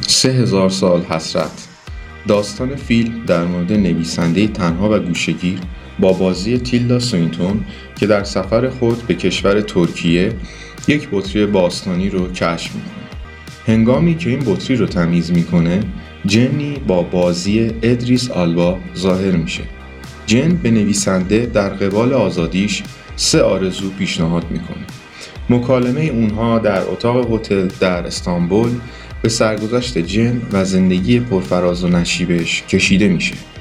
3000 سال حسرت. داستان فیلم در مورد نویسنده تنها و گوشه‌گیر با بازی تیلدا سوینتون که در سفر خود به کشور ترکیه یک بطری باستانی رو کشف میکنه. هنگامی که این بطری رو تمیز میکنه، جنی با بازی ادریس آلبا ظاهر میشه. جن به نویسنده در قبال آزادیش 3 آرزو پیشنهاد میکنه. مکالمه اونها در اتاق هتل در استانبول به سرگذشت جن و زندگی پرفراز و نشیبش کشیده میشه.